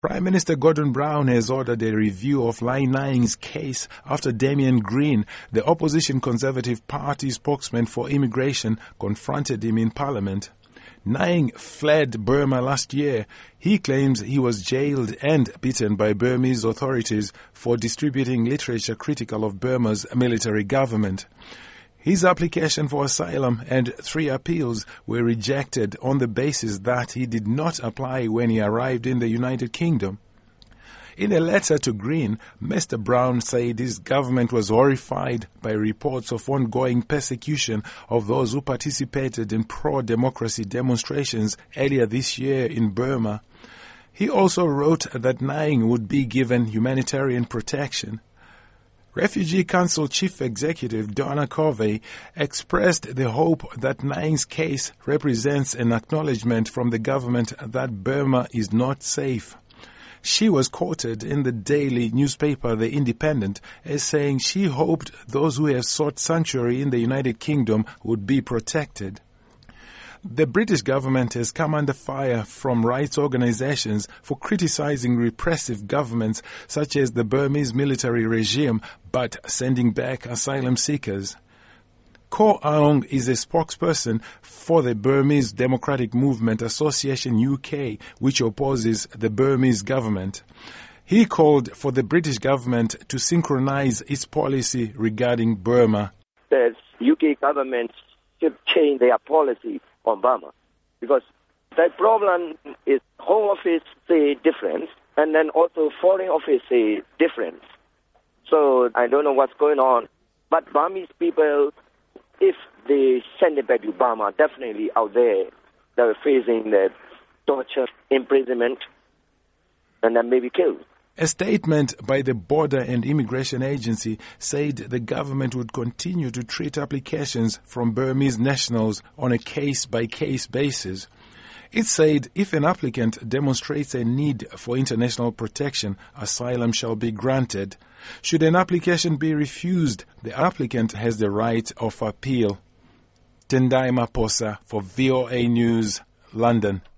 Prime Minister Gordon Brown has ordered a review of Lai Naing's case after Damian Green, the opposition Conservative Party spokesman for immigration, confronted him in Parliament. Naing fled Burma last year. He claims he was jailed and beaten by Burmese authorities for distributing literature critical of Burma's military government. His application for asylum and 3 appeals were rejected on the basis that he did not apply when he arrived in the United Kingdom. In a letter to Green, Mr. Brown said his government was horrified by reports of ongoing persecution of those who participated in pro-democracy demonstrations earlier this year in Burma. He also wrote that Naing would be given humanitarian protection. Refugee Council Chief Executive Donna Covey expressed the hope that Naing's case represents an acknowledgement from the government that Burma is not safe. She was quoted in the daily newspaper The Independent as saying she hoped those who have sought sanctuary in the United Kingdom would be protected. The British government has come under fire from rights organizations for criticizing repressive governments such as the Burmese military regime, but sending back asylum seekers. Ko Aung is a spokesperson for the Burmese Democratic Movement Association UK, which opposes the Burmese government. He called for the British government to synchronize its policy regarding Burma. The UK government should change their policy on Burma, because the problem is Home Office say different, and then also Foreign Office say different. So I don't know what's going on, but Burmese people, if they send it back to Burma, definitely out there they're facing the torture, imprisonment, and then maybe killed. A statement by the Border and Immigration Agency said the government would continue to treat applications from Burmese nationals on a case-by-case basis. It said if an applicant demonstrates a need for international protection, asylum shall be granted. Should an application be refused, the applicant has the right of appeal. Tendai Maposa for VOA News, London.